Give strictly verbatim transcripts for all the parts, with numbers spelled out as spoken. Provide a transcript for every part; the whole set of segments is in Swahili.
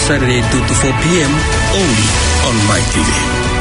Saturday two to four p.m. only on My T V.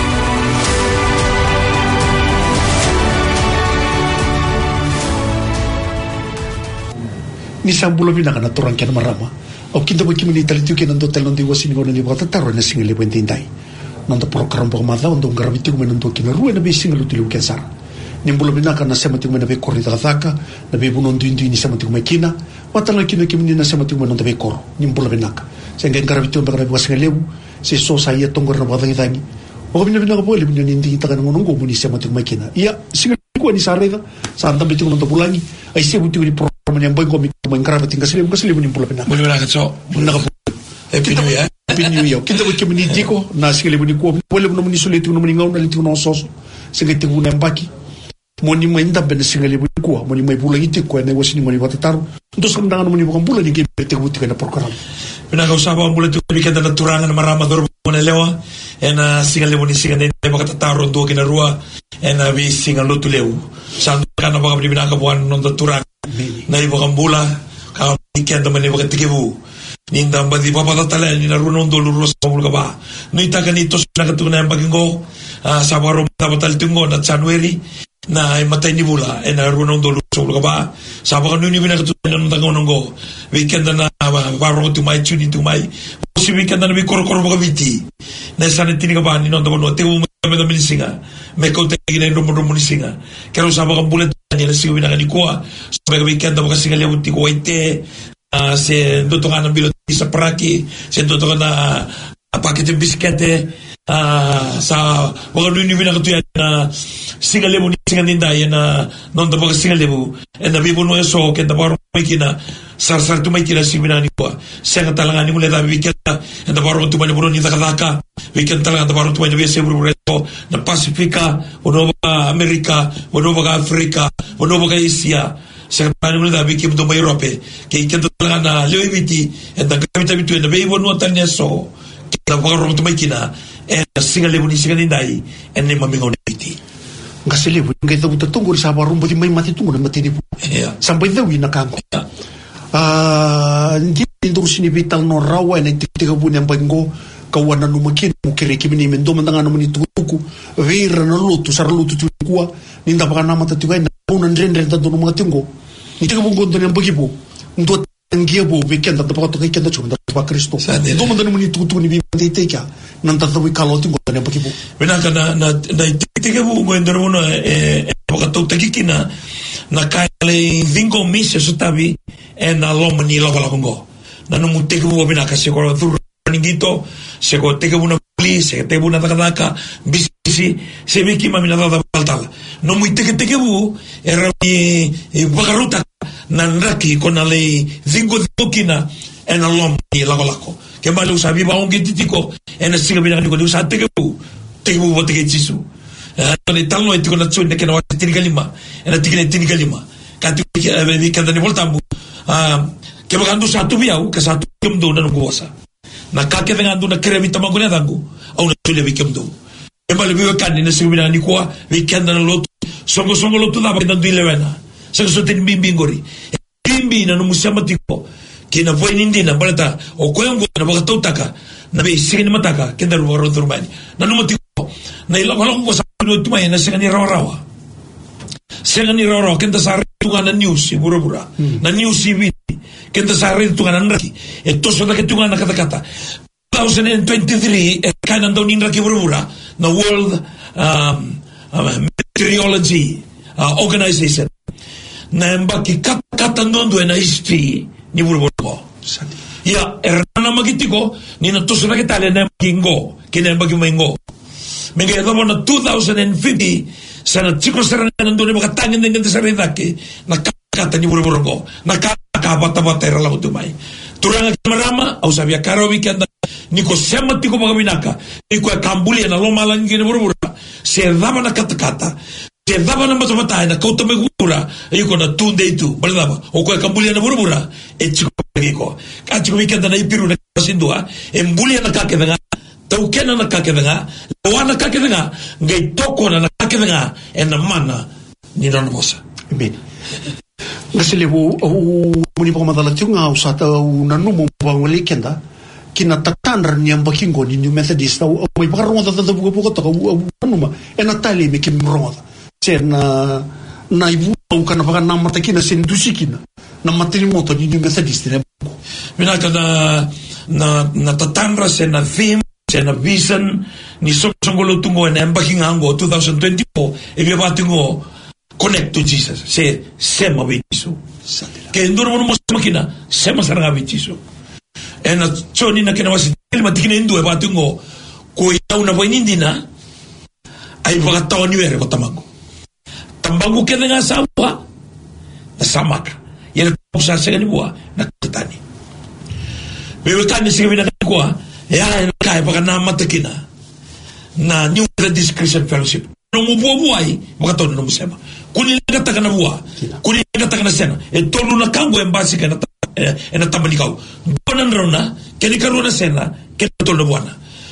Ni sambulo bina kana turang kana marama. O kinta baki mini talitu ke nando tel nando wasi ni ngona ni bata taro na single bentindai. Nando program pa mata nando graviti ko nando kina ruwa na be single tilu kensar. Nimbulo bina kana semati ko na be korita thaka, na be bunon dindu ni semati ko makina. Watala kina kimini na semati ko nando be koro. Nimbulo bina ka. Senga graviti ko ba wasi lebu. Se so sa ia tongor na bata ngitangi. O bina bina ko bole bina nindi kita kana ngongo muni semati ko makina. Ia single ko ni sarega. Sa anda bitu nando pulangi. Ai se buti ni yang baik kami mengkarabat tinggal selibu ke selibu nimpul benar. Boleh nak so. Benar apa? Happy New Year. Happy New Year. Kita buat kami ni ko na selibu ni ko boleh benar meni sulit benar meni ngau na litu na sos. Sehingga tibu nembaki. Moni mai nda benar selibu ni ko. Moni mai bulan itu ko na wasini moni batu taru. Untuk sekarang moni bukan bulan ni kita tibu tiga na program. Benar kau sahabat bulan tu bikin dan turangan marama dor mona lewa. Ena selibu ni selibu ni baka taru dua kena rua. Ena bi selibu tu lewu. Sangat kan baka beri benar kabuan nonton turang. Na iba kambula ka ikan teman iba ketikibu ninda badi papa tatala ni na runon do lurus samul ka ba ni ta ganito na katuna ang pagingo sa baro tabatal tungo na January na ay matay ni bula na runon do lurus samul ka ba sa baka nuni bina katuna ng tangonong go weekend na baro tumay tuni tumay si weekend na bi kor-kor mga biti na sanit tini ka ba ni non tabono tiwo me do minisinga me ko te gina no mo minisinga kero sa baka bulan niya na sigo binaka ni kuwa sabi ka weekend ako kasi nga liwag ti kuwa ite se ndoto ka ng bilot sa paraki se ndoto ka na paket yung biskete sa mga nuni binaka to yan na singa libo ni singa nindayan na nonda baka singa libo and nabibo no yaso kenta parang may kina sar-sar tumay kina sigo binaka ni kuwa siya nga talangan ni mula dami weekend and parang tumay na buno ni takadaka weekend talaga parang tumay na biya sebro reto na Pasifika uno ba Amerika uno ba Afrika uno ba Asia sa paano mo na bikim do may Europe kay kanta talaga na lewiti at nagkamit bitu na bebo no tan niya so kita parang tumay kina and singa lebu ni singa ninday and ni mamingaw na biti kasi lebu ngay daw tatunggo sa parang buti may mati tungo na mati ni po sampai daw inakangko ah hindi ndur sinibital no rawa na titika po niyang pagko kawan na numakin mo kiriki mini mendo mandanga naman ituku vera na luto sar luto tu kuwa ninda baka nama tatuay na unan ren ren tanto mga tinggo iti ka mong gondo niyang bagibo ndo tangiya bo weekend at baka tukay kenda chum da ba Kristo ndo mandanga naman itutu ni bibantay ka nang tatawi kalo tinggo niyang bagibo binaka na na ititika bo mo endero mo na eh baka tukay na na kale vingo misya sutabi en alom ni lawala kongo na numutika bo binaka siguro through ningito se ko teke una police se teke una takadaka bisi se miki mami na dada baltal no muy teke teke bu era mi bagaruta nanraki con ale cinco dokina en alom ni lago lago que malo sabi ba un gitiko en siga bina ko usa teke bu teke bu teke jisu ne talno etiko na tsune ke no tini kalima en tini tini kalima katu ke vi kada ni voltambu ah ke bagando sa tu biau ke sa tu kemdo na ngosa na kake dengan tu na kremita maguna dangu au na tule bikem do e male biwe kan ni sibina ni kwa weekend na lot songo songo lot na bakita do ilewena sa so tin bimbi ngori bimbi na no musama tiko kina voi nindi na balata o koyango na bakata utaka na be sigin mataka kenda ro ro turmani na no matiko na ila wala ko sa no tumay na sigani rawa rawa sigani rawa rawa kenda sa tunga na news bura bura na news tv kenta sa rin tungan raki eto so na ketungan na kata-kata twenty twenty-three e kanan daw nin raki burubura na World um, uh, Meteorology uh, Organization na mbaki kata nondo na history ni burubura ya erana magitiko ni na to so na kitale na kingo kina mbaki maingo menga yado na twenty fifty sana chiko sara nando ni makatangin ng ganda sa rin raki na kata ni burubura ko na kabata-bata era lago tumay turanga marama au sabia karo weekend niko sema tiko pagabinaka niko kambuli na loma lang gina burubura se daba na kata-kata se daba na mata-mata na kauta megura ayuko na tunde itu balaba o ko kambuli na burubura e chiko pagiko ka chiko weekend na ipiru na kasindua embuli na kakedanga taukena na kakedanga lawana kakedanga ngai toko na kakedanga en na mana ni na mosa amen ngasile bu muni pa madala tunga usata unanu mo bangwali kenda kina tatandra ni ambakingo ni New Methodist au mai paronga tata buka buka taka anuma ena tali me kim ronga se na na ibu kana paka na mata kina sen dusikina na matini moto ni New Methodist ne mina kana na na tatandra se na theme se na vision ni songolo tungo en ambakinga ango twenty twenty-four e via batingo connect to Jesus se sema bisu ke ndoro mo makina sema saranga bisu ena choni na kena wasi ilma tikina indu e batungo ko ya una boinindina ai bagata oni vere ko tamango tambangu ke nga sawa na samaka yele kusa segani bua na tani bebe tani segani na kwa ya kai bagana matakina na New Methodist Christian Fellowship no mo buai bagata no musema kuni ngata kana bua kuni ngata kana sena e tolu na kango embasi kana ena tambali kau bonan rona keni karuna sena keni tolu buana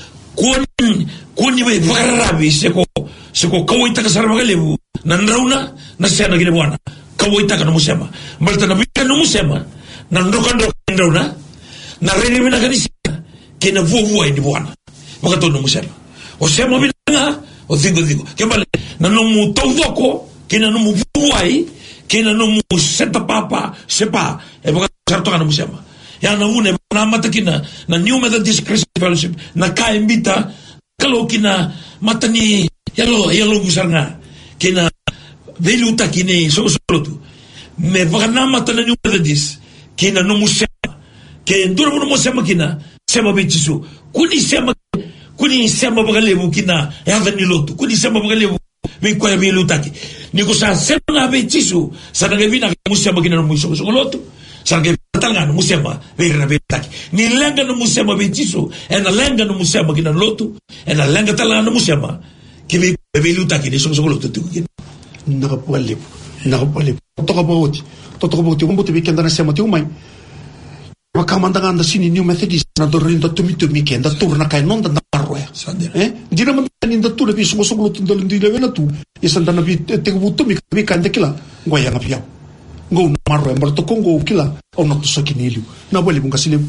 kun kuni be varabi seko seko kawaita kasar magalebu nan rauna na sena gine buana kawaita kana musema malta na bika no musema nan rokando rauna na rene mina kanisa kena vuvu ai buana magato no musema o sema bina o zingo zingo kembale na no mu todoko kena no mu vuvu ai kena no mu seta papa sepa e magato sarto kana musema ya na une na matakina na New Methodist Christian Fellowship na ka invita kalau kina matani yalo yalo gusanga kina veluta kini so so tu me bagana matana New Methodist kina no musema ke nduro no musema kina sema bichisu kuni sema kuni sema bagalebu kina ya vani lotu kuni sema bagalebu me kwa veluta ki ni ko sa sema bichisu sana gevina musema kina no muso so lotu sana talanga no musema vera betaki ni lenga no musema bichisu ena lenga no musema kina lotu ena lenga talanga no musema kivi veluta ki so so lotu tu kina na pole na pole to ka bauti to to bauti ko bote weekend na sema tu mai wakamanda anda sini New Methodist na dorinda tumito weekend turna kai non da roya eh dina man ni da tu le bi so so lotu ndol ndile vena tu isanda na bi te buto mi bi kande kila ngoya na pia ngo na marro embarto kongo kila o no to sokinelu na bole bunga sile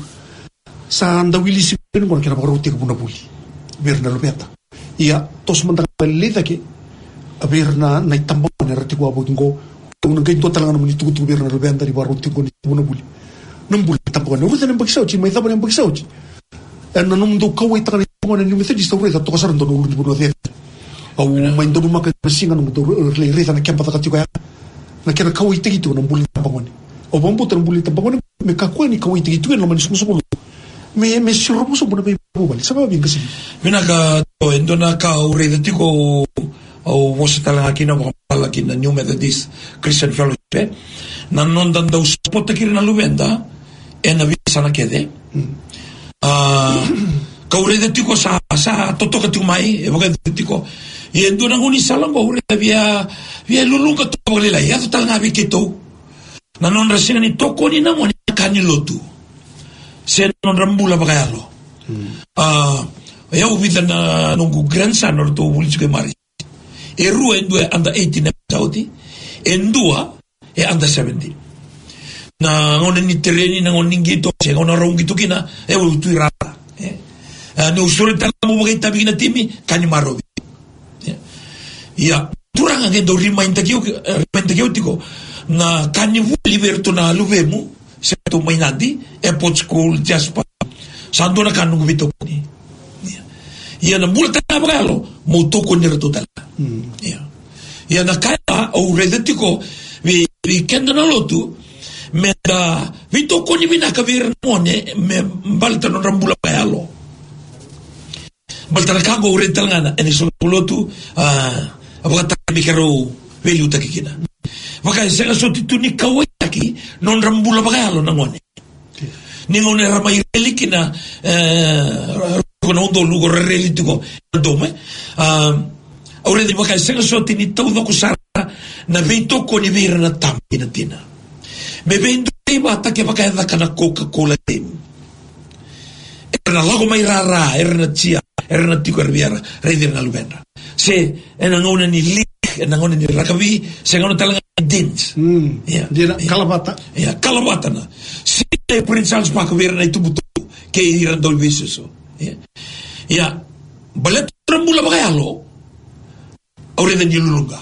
sa anda wilisi ngo kira baro te buna buli berna lobeta ia tos manda le da ke aberna na itambone rati kwa bungo un ngai to talanga no tu tu berna lobenda ri baro te ngo buna buli non buli tambone ru tenen baksauci mai tabone baksauci en non ndo kawai tani ngo ni me tedi sto reza to kasar ndo no buna de au mai ndo maka singa no ndo le reza na kempa takati kwa na kena kawai tegi tu no buli tambone o bombo tan buli tambone me kakwani kawai tegi tu no mani sumu me me siropo so buna be bali sabe bien kasi mina ka to endona ka ureda tiko o vos talanga kina mo pala kina New Methodist Christian Fellowship na non dando spot kina luvenda e na visa na kede ah ka ureda tiko sa sa toto ka tu mai e voga tiko e endona ngoni salango ureda via via lulunga to bolela ya to talanga bikito na non rasina ni toko ni na mo ni kanilotu se non rambula bagayalo ah ya ubita na nungu grandson or to bulchike mari e rua en due under eighteen saudi en dua e under seventeen na ngone ni terreni na ngone ngito se ngone rongi tukina e u tu rata eh no sure tan mo bagay tabi na timi kani marobi ya turanga ke do remind takio remind takio tiko na kani vu liberto na luvemu se to mainandi e pot school just pa sandona kanu vito ni ia na multa na bagalo mo toko ni total ia ia na kaya o redetiko vi vi kenda na lotu me da vito ko ni bina ka vir mone me balta no rambula bagalo balta ka go retal ngana eni so lotu a abata mi karo velu takikina maka sega so tituni kawaki non rambula bagalo na ngone ni ngone ramai relikina eh con un lugo relitico dome ah ora di maka sega so tini todo ko sara na veito ko ni vera na tampina tina me vendo e bata ke maka da kana Coca-Cola tem era logo mai rara era na tia era na tiko riviera reder na lubenda se ena ngone ni lik ena ngone ni rakavi se ngone talanga dins mm yeah dia kalabata ya kalabata na si prince Charles pa ko vera na itubuto ke iran dol bisu ya ya balet trembula bagayalo ore den yulunga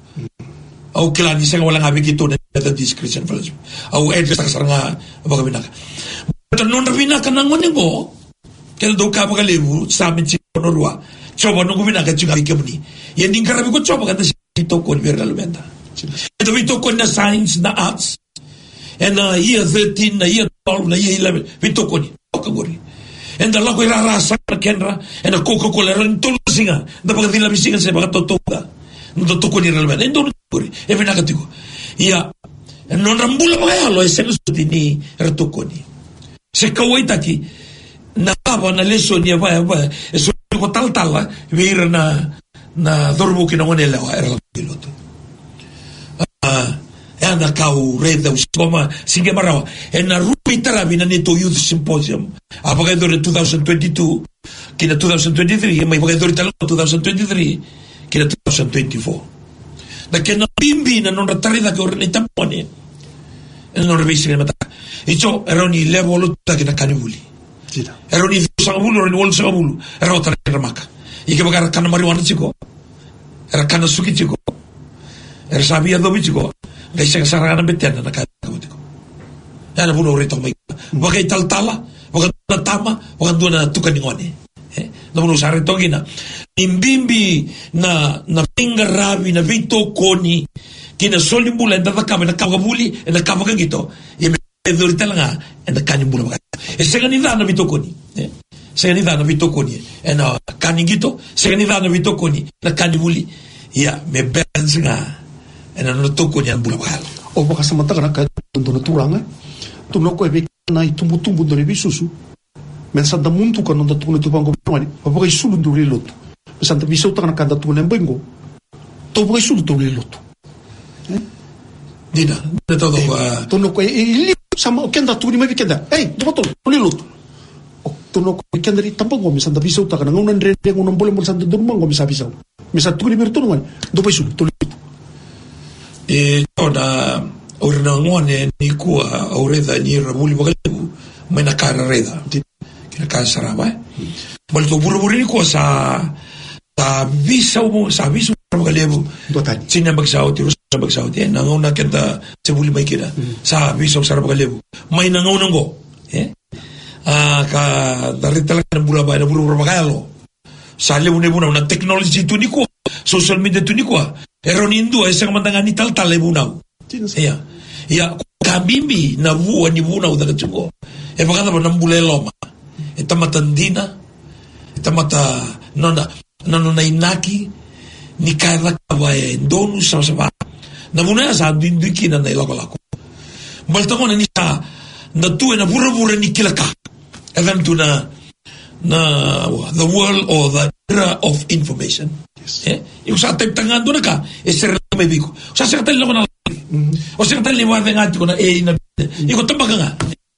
au kilani senga wala ngabi gitu na discretion fellowship au address kasaranga baga binaka but non binaka nangone go kel do ka baga lebu sabi ci norwa coba nungu binaka juga bikemni yen dingkarabi ko coba kata itu kon verbalmente itu itu kon na science na arts and uh, year thirteen na year twelve na year eleven itu kon okagori and the lago ira rasa kenra and coca cola ran tulusinga da baga dila bisinga se baga totoga no to kon irrelevante endo kori e binaka tigo ya non rambula baga lo eseno stini retokoni se kawaita ki na baba na leso ni va va eso ko tal tal vir na na dorbo ki na ngone la era piloto ah e na kau reda usoma singe marawa e na rupi tarabi na neto youth symposium apaga do twenty twenty-two ki na twenty twenty-three mai paga do twenty twenty-three ki na twenty twenty-four da ke na bimbi na non ratarida ke orne tampone e non revisi ne mata icho era ni level ta ki na kanivuli era ni sangabulu era ni wol sangabulu era otra maka ike bagar kana marijuana chiko era kana suki chiko era sabia dobi chiko dai sanga sarana betena na kana chiko ya na bulo rito mai bagai tal tala bagai tama bagai dona tukani ngone eh no bulo sare togina imbimbi na na pinga rabi na vito koni kina solimbula nda kama na kabuli na kama kangito e edorita nga na kanimbula bagai e sengani dana vito koni eh sengani dana vito koni e na kaningito sengani dana vito koni na kanibuli ya me benzinga e na no tokoni an bula bagai o baka samanta kana ka ndo turanga tu no ko e na itumbutumbu ndo bisusu men sa da muntu ka no da tu no tupango mani o baka isulu ndo lotu santa biso kana ka da tu ne mbengo to baka isulu ndo lotu dina de todo to no ko e sama kenda tu ni mai kenda ei doto li lotu to no ko kenda ri tampango mi santa biso kana ngona ndre ngona bole mo santa durmango mi sa biso mi sa tu ni birto no do pa isulu to e toda orna ngone ni kua aureda ni rabuli bagalebu mena cara reda kina kan saraba bal to buru buru ni ko sa ta visa mo sa visa bagalebu dotan sina bagsao ti rusa bagsao ti na ngona kenta sebuli mai kira sa visa sa bagalebu mai na ngona ngo eh ah ka darita la bula ba na buru buru bagalo sa le une buna una technology tu ni ko social media tu ni ko eronindo esa mandanga ni tal tal le bunau ya ya kabimbi na vua ni vuna uda katungo e bagada ba nambule loma e tamata ndina e tamata nona nona inaki ni kaira kawa e ndonu sa sa na vuna sa dinduki na na lako lako baltamo na ni sa na tu na bura bura ni kilaka even to na na the world or the era of information eh eu sa tangando na ka e ser me dico sa sa tel na o sa tel liwa de ngati ko na e na iko tambaga nga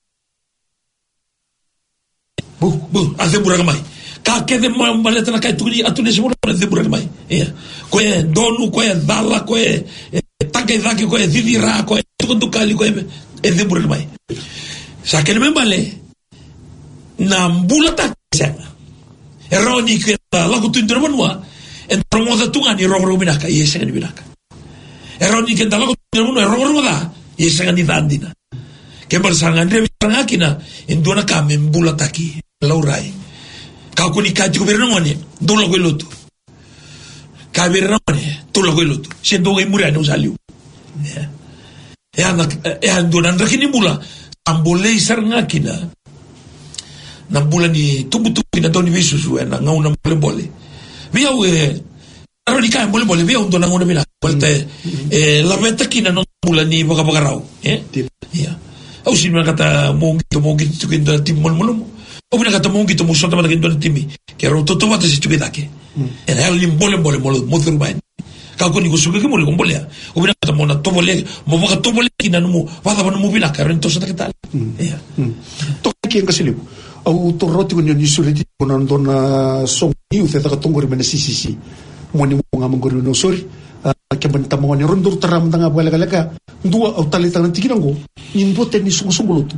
bu bu ase buraga mai ka ke de maleta na kai tuli atune se buraga de buraga mai eh ko e donu ko e dalla ko e take daki ko e didira ko e tukundu kali ko e de buraga mai sa ke me male na mbulata sanga eroni ke la ko tindra banwa en promoda tunga ni rogro binaka y ese ni binaka eroni ke dala ko tindra banwa rogro da y ese ni dandina ke bersanga andre sangakina en dona ka membulata ki laurai ka ko ni ka ti governo ngone do lo geloto ka verno ngone to lo geloto sendo e murano saliu e ana e andona andre ki ni bula ambole sangakina na bula ni tumbutuki na doni visu su na ngauna mole mole via we aroni kai mole mole via undona ngauna mina volte eh la vetta kina non bula ni boga boga rau eh ya au si mana kata mongi to mongi tu kendo tim mol mol o mina kata mongi to musota mata kendo timi ke ro toto vata si tu kedake e hal lim mole mole mole modru bain ka ko ni ko suke ke mole ko mole o mina kata mona to mole mo boga to mole kina no vada no mo bila ka rento sa tal ya to ki en kasilibu au torroti con ni sureti con andona son io te da tongori mena sisi si moni mo ngam ngori no sori ke ban tamo ni rondur taram tanga bala gala ka ndua au talita nanti kinango in bote ni sungu sungu lutu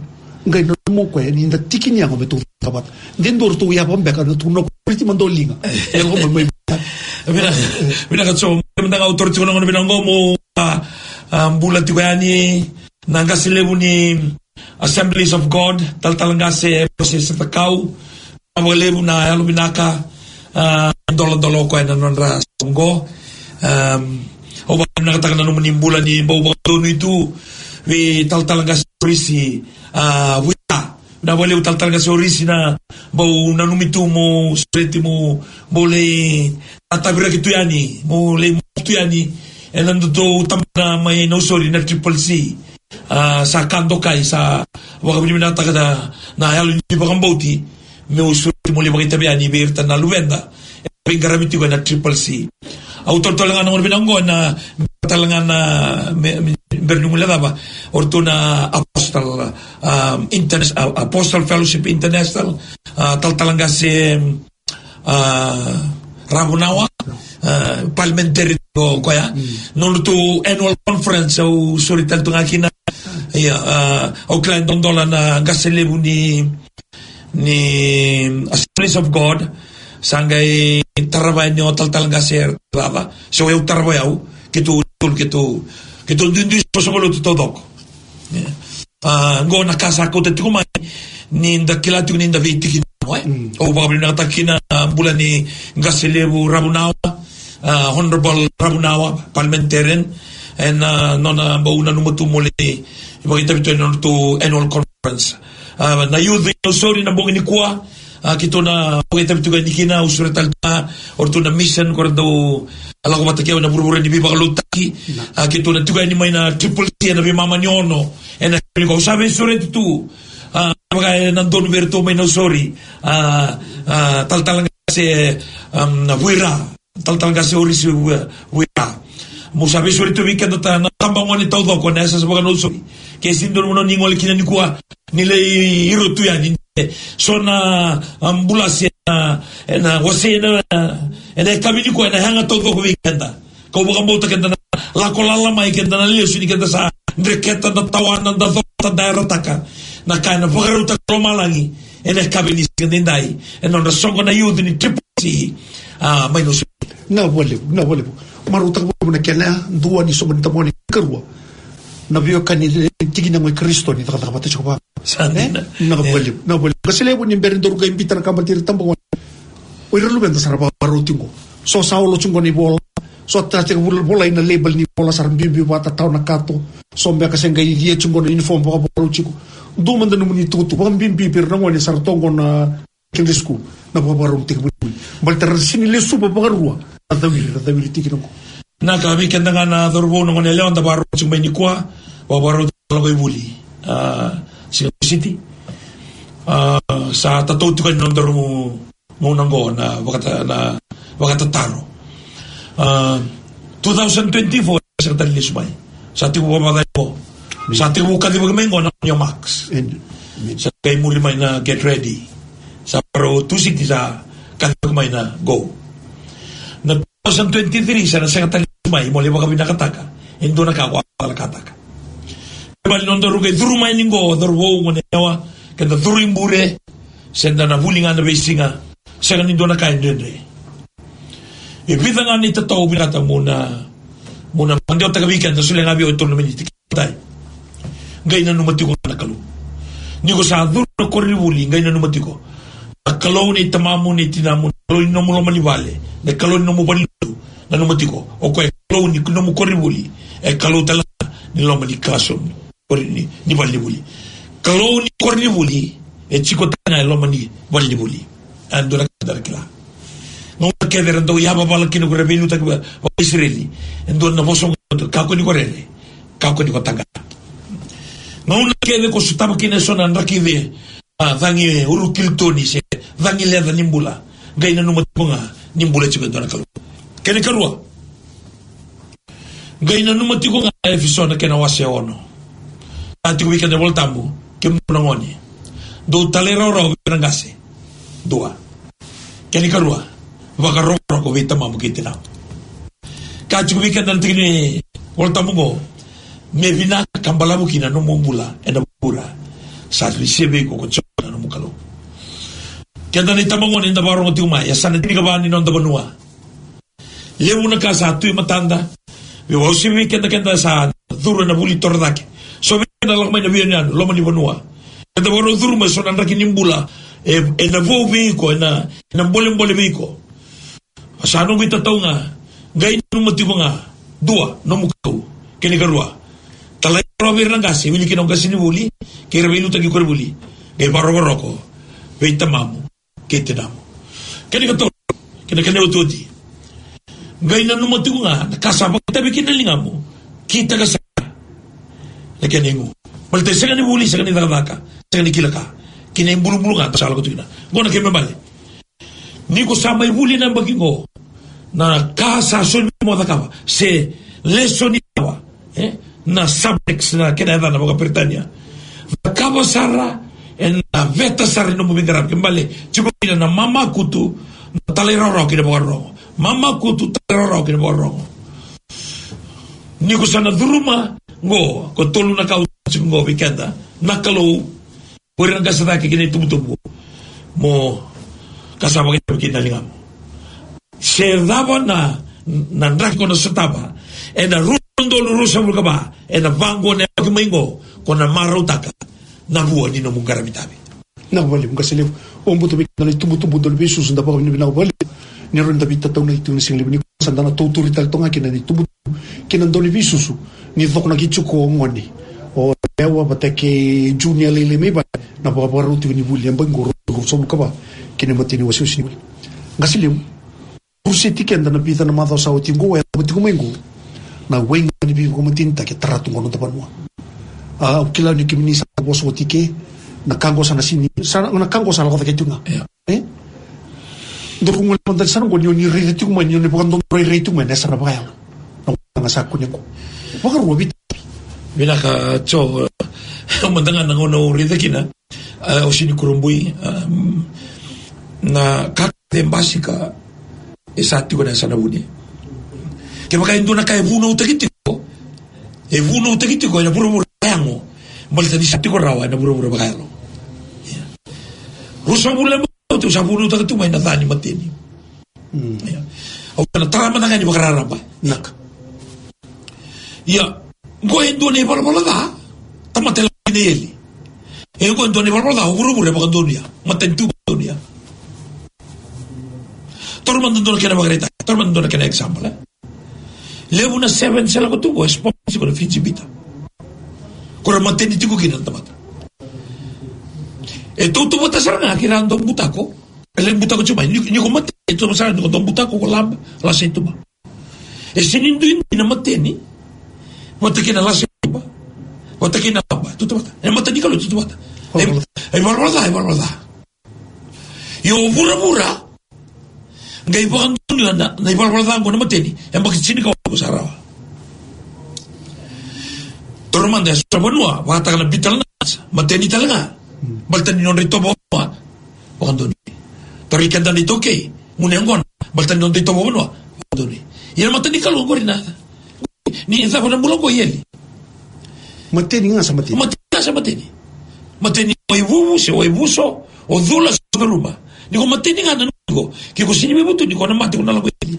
ngai no mo ko ni nda tikini ngo betu tabat den dor tu ya bombe ka tu no priti mandolinga el go mo Bina, bina ka so, bina ka autor tiko nang binanggo mo bulan tiko yani nang kasilebu ni Assemblies of God, tal-talanga se proses sa takau, mawalebu na alo binaka dolo-dolo ko na nonra sunggo. O ba nakatakan na naman yung bulan ni Bau Baudono itu, we tal-talanga se orisi wita. Nawalebu tal-talanga se orisi na bau nanumitu mo, sureti mo, boleh tatabira gitu yani, boleh mutu yani, e nanduto tamna may nausori na Triple C, uh, sa Kandokai, sa wakabili minata kada na ayalo ni Bakambauti, may usuri mo liwag itabiani, birta na luwenda, e pingaramiti ko na Triple C. Autor talangan ng binanggo na talangan na bernumula ba, orto na Apostle, um, Interna- uh, Apostle Fellowship International, uh, tal-talanga si uh, Rabunawa, uh, parliamentary ko kaya mm. Nung to annual conference so sorry tanto nga kina yeah, uh, Auckland dondola na gaselebu ni ni Assemblies of God sangay tarabay nyo tal-talang gaser baba so yung tarabayaw kitu kitu kitu dindi so sumalo tutodok ah go nakasako tati kumay ni ndakilati ni ndaviti Mm. O baka binakatakina uh, bulan ni Gaselebu Rabunawa, uh, Honorable Rabunawa, parliamentarian, and uh, nona bauna numutumuli, ibang itabito yun to annual conference. Uh, na youth, sorry na buong inikwa, uh, kito na buong itabito ka nikina, usuratal na, or to na mission, kora daw, alam ko matakyaw na buruburan ni Biba Kalutaki, uh, kito na tuga ni may na Triple C, na bimamanyono, and na ko, sabi surat ito, Ah, uh, nandun verto may no sorry. Ah, uh, uh, tal-talang kasi um wira, tal-talang kasi ori si wira. Mo sabi sorry to weekend ta na tambangon ni todo ko nasa sa mga no sorry. Kaya sindon mo no ningol kinani ko nila iro to yan. So na ambulance na na wasi na na kami ni ko na hanga todo ko weekend. Ko mo kamo ta kenda la ko lala mai kenda na liyo sini kenda sa ndreketa na tawanan da ta daerah ka. Na kana pagaruta kromalangi ene kabinis kendindai e non rasongo na yudo ni Triple C ah may no na wale na wale maruta ko na kena duwa ni sobrang tamo ni karwa na biyo kanil tigina mo Kristo ni takata kapatid ko ba sana na wale na wale kasi lebo ni berendor ka imbita na kabatir tambo oy relo benda saraba marutingo so saulo chungo ni bola so tate bola ina label ni bola saram bibi wata taw na kato so mbe kasi ngai die chungo ni uniform ba bola chiko duman da numuni tutu pam bimbi per na ngone sartongo na kindesku na babarong tikbu baltar sini le suba bagarua adawili adawili tikino na kami kenda nga na dorbo no ngone leon da baro chumbe ni kwa babaro lo ibuli ah Singapore City ah sa tatutu kan no dormo mo nango na wakata na wakata taro ah twenty twenty-four sa tali sumay sa tiwo ba ko sa ating buka di magamengo na yung Max. Sa kay muli may na get ready. Sa pero tusig sa kanto may na go. Na twenty twenty-three sa nasa katalismay, muli ba kami nakataka. Indo nakakwa nakataka. Kaya nondo rugay duru may ningo, duru wo mo newa, kanda duru imbure, senda na hulingan na besinga, sa kanindo na kain din re. Ibita nga ni tataw binata muna, muna, mandiyo tagabikan, na sila nga biyo ito namin itikitay. Ngay na numati ko nakalo. Ni ko sa duro na koribuli, ngay na numati ko. Nakalo ni tamamo ni tinamo, nakalo ni namu manibale, nakalo ni namu balido, na numati ko. O kaya nakalo ni namu koribuli, eh kalo talaga ni loma ni kason, ni, ni balibuli. Kalo ni koribuli, eh chiko tanga loma ni balibuli. Ando na kadar kila. Nung nakeder ando yaba bala kino ko rebelu tagba o Israeli. Ando na bosong kako ni korere, kako ni ko tanga. Ngauna kede ko sutama kine sonan rakide ah dangi urukil toni se dangi leda nimbula gaina numat bunga nimbula chibe dona kalu kene kalua gaina numat ko nga efisona kena wase ono ati ko weekend voltambu ke mnangoni do talera ro birangase dua kene kalua baka ro ko vita mamu kitina ka chiku weekend antini voltambu go me vina kambala mukina no mumbula ena pura sa risibe ko ko tsona no mukalo kaya ni tamangon inda barong ati umay sana tini kabani non da banua lewu na ka sa tu matanda we wa sibi kenda kenda sa duro na buli tordake so we na lakmay na biyan lo mani banua kenda baro duro ma so nan rakin nimbula e e na vo biko e na na bolem bolem biko sa no kita tau nga gai no mati nga dua no mukau kini karua talay robir ng kasi wili kinong kasi ni buli kira wilu tagi ko buli gai baro baro ko wait tamamu kete namo kini kato kini kani utudi gai na no mati nga nakasama tabi kinalingamo kita ka sa kani ngo malte sa kani buli sa kani dagdaka sa kani kilaka kini bulu-bulu nga sa ko tigna gona kay mabali ni ko sa may buli na bagingo na kasa son mo dakawa se lesson iwa eh na subtext na kinada na mga Britanya na kaba sara en na veta sara no mumingarap kembali chiko na mama kutu na talera ro kina baro mama kutu talera ro kina baro ni ko sana duruma ngo ko tolu na ka ngo weekenda nakalo pura nga sa taki kini tumutubo mo kasama kita kinalingam se daba na nandraki ko na sutaba e na rundo lurusa mo ka ba e na vango na kimingo ko na marautaka na buwan ni no mungaramitabi na wali mga siliw o mbuto bik na tumutubo dol besus nda pa kami na wali ni ron dapat tataw na ito ni siliw ni sanda na tuturi tal to nga kina ni tubo kinandoli besusu ni dok na gichuko ngoni o ewa batake junior lele me ba na paparuti ni William Bangoro so ka ba kinamatini wasu sini ngasiliw Pusiti kenda na pita na mathaw sa utingo e utingo mengo na wenga ni bigo matinta ke tratu ngono tapan mo ah ukila ni kimini sa bos otike na kango sana sini sana na kango sa lako takitunga eh ndoko ngol pandal sana ngo ni re tu man ni pokon re re tu man sa na ba na nga sa kunyo bakar wabit bila ka cho mandangan ng ono re kina o sini kurumbui na kakte basika esatti ko na sa nabuni kaya maka hindi na kaya vuno utagiti ko e vuno utagiti ko na puro-puro kaya mo balita ni satti ko rawa na puro-puro kaya lo rusa mula mo ito sa vuno utagiti may natani matini o na tarama na kanya makararaba nak ya ko hindi na ibalbala da tamatela ni eli e ko hindi na ibalbala da puro-puro baka doon niya matentu doon niya torman doon kaya na magrita torman doon kaya na example eh levo na seven sila ko tubo esponsi ko na finjibita kura matenditi ko kinantamata e tuto bata sara nga kinandong butako ele butako chuma ni ko mate ito masara ni ko tong butako ko lab lasa ito ba e sinindu hindi na mateni mata kina lasa ito ba mata kina ba tuto bata e mata di kalo tuto bata e barbarda e barbarda yo bura-bura Ngay pa kang doon na naipalpaladaan ko na matini yan bakit sinikaw ko sa araw Torman dahil sa banua wakata ka na bital na matini talaga baltan ninon rito ba wakang doon torikan dan ito kay muna yung gona baltan ninon rito ba banua wakang doon yan matini kalong ko rin na ni isa ko ng bulong ko yeli matini nga sa matini matini nga sa matini matini o ibubusi o ibuso o dulas sa kaluma ni ko matini nga na ko kiko sini bebutu ni ko na mati ko na lago eli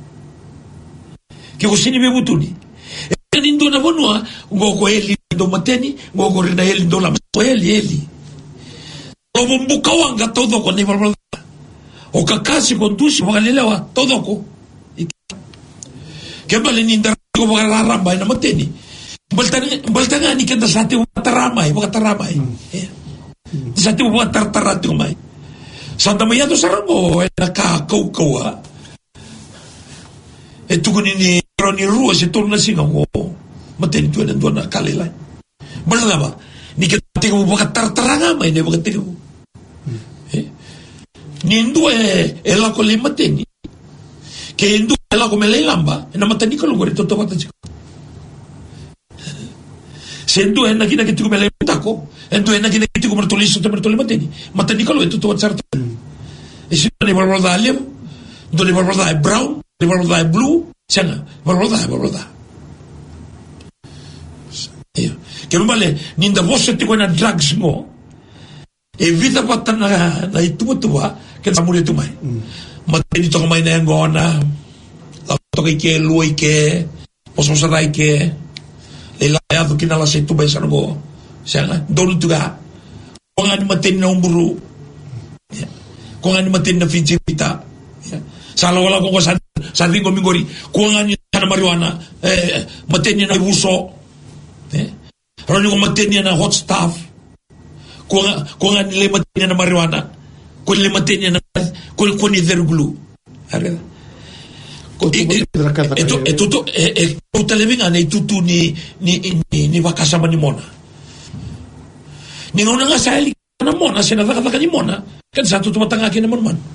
kiko sini bebutu ni e nindo na bonua ngo ko eli do mateni ngo ko rina eli do la ko eli eli o bumbuka wanga todo ko ni balbal o kakasi ko dusi magalelewa todo ko ke bali ni ndar ko magararamba na mateni baltan baltan ni kenda sate mataramay mataramay sate mo tartarat ko mai Santa Maria to saramo e nakakaukaw ha. E tukun ni Ronnie Rua si tulong na singaw ko. Matinito na doon na kalilay. Bala na ba? Ni kati mo baka tartaranga may na baka tingin mo. Ni hindu e ela ko lima tini. Kaya hindu ela ko melay lamba. E namatani ka lugar ito tawatan siya. Si hindu e naginagiti ko melay tako. Hindu e naginagiti ko martulis ito martulis matini. Matani ka lugar ito tawat sarta. E si ni balbalda alim, do ni balbalda brown, ni balbalda blue, siya nga, balbalda, balbalda. Iyo. Ke male ninda vosse ti na drugs mo. E vita pata na na itutua ke samuri tu mai. Mateni to mai na ngona. La to ke lui ke oso sarai ke le la ya tu kina la se tu besa ngo. Sanga donu tuga. Ko ngani mateni na umburu. Ko ngani mateni na Fiji pita. Sala wala ko sa sa ringo mingori. Ko ngani na marijuana eh mateni na uso. Eh Roni ko mateni na hot stuff. Ko ko ngani le mateni na marijuana. Ko le mateni na ko ko ni verglu. Are Eto eto e e televinga nei tutu ni ni ni ni vakasama ni mona. Ni ngona nga sali na mona sina vaka vaka ni mona. Kan sa tutu matanga kina mon man.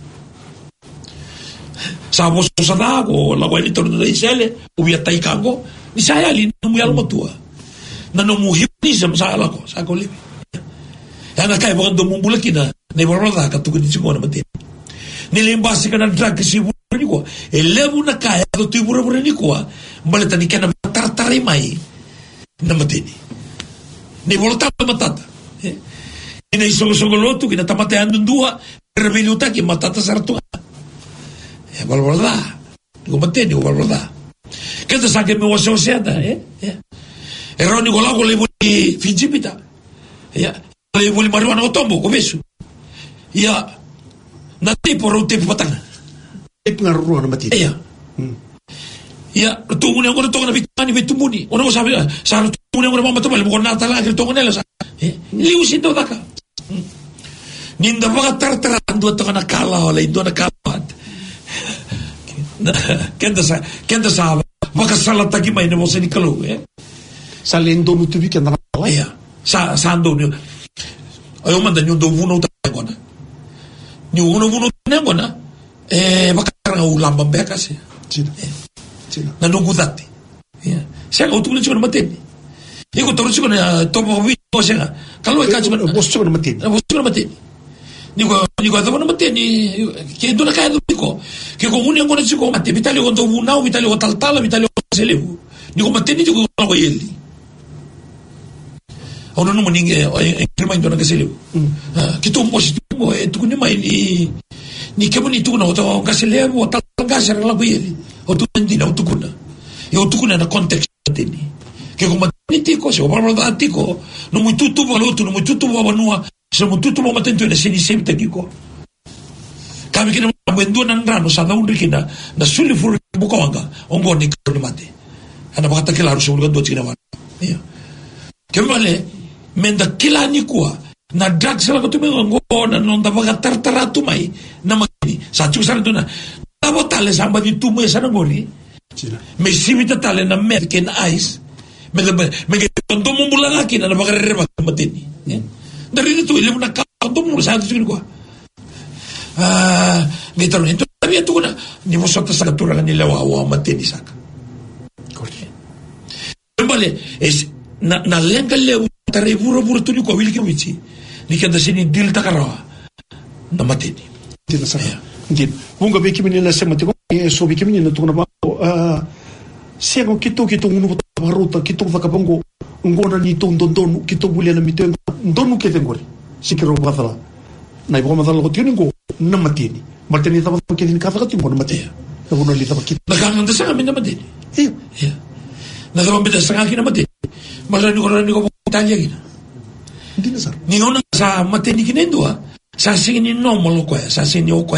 Sa vos sa dago la wali torno dei sele u via tai kango ni saya li no mu yalo matua. Na no mu hypnotism sa ala ko sa ko li. Ya na kai bondo mu bulakina nei borada ka tu ni ngona mate. Ni lembasi kana drag si ni ko e levu na kaya do tu bura bura ni ko baleta ni kana tartare mai na matini ni volta matata e nei so so golotu che ta mateando dua reveluta che matata sartu e valvolda dico mateni valvolda che te sa che mi was osiada eh e roni con la con le voli fingipita ya le voli marijuana otombo come su ya na tipo rote patana e pengaruh na mati. Iya. Ya, tungu ni ngora tungu na bitani bitumuni. Ono sabi sa tungu ni ngora mama tabal mo na tala ke tungu nela sa. Eh, liu sindo daka. Ninda baga tartara ando to na kala wala indo na kapat. Kenda sa, kenda sa baga sala tagi mai na mo sa ni kalu eh. Salendo no tubi ke na la. Iya. Sa sa ando ni. Ayo manda ni ndo vuno ta ngona. Ni uno vuno na ngona. Eh, bakar nga ulam bambeka siya. Sino? Sino? Nanugudati. Yeah. Siya ka utukulan siya na matini. Iko taro siya na topo wito siya nga. Kalau ika siya na... Bos siya na matini. Bos siya na matini. Niko, niko atama na matini. Kaya doon na kaya doon ko. Kaya kung unyang ko na siya ko mati. Vitali ko ito unaw, vitali ko taltala, vitali ko selebu. Niko matini siya ko na ko yeli. Ako na naman yung krimain doon na kaselebu. Kito mo siya mo. Ito ko niya may ni... Ni kemo ni tuna o to kasi levo tal kasi la bili o tu ndi na utukuna e utukuna na context tini ke ko matini tiko se o barba tiko no mu tutu bo lotu no mu tutu bo banua se mu tutu bo matento na sini sempre tiko kami kina mwendu na ngrano sa da undikina na suli furu bukawanga ongo ni ko ni mate ana bakata kelaro se ulga do tina wa ya kemale menda kila ni kwa na drugs la ko tume ngona non da baga tartara tu mai na magini sa chu sa dona da botale samba di tu me sa ngori me sibita tale na milk and ice me me ke tondo mo bulanga kina na baga reba matini dari tu ile na ka tondo mo sa tu ko ah me taro ento había tu na ni vosotros sa tura ni la wa matini saka corre vale es na na lenga le tare buru buru tu ko wilki wichi ni kanda sini dil takarawa na matini Tidak salah. Mungkin bunga beki menina semati ko e so beki menina tu na ba ah sego kito kito unu baruta kito vakabango ngona ni ton don don kito buliana mito donu ke tengori sikiro batala na ibo madala ko tiene go na matini matini taba ke din kafa ka timbo na matini na buno li taba kit na kangan sa amin na matini iya iya na taba bida sa akin na matini malani ko rani ko tanya gina hindi na sar ni ngona sa matini kinendo ha sa singin no mo ko sa singin ko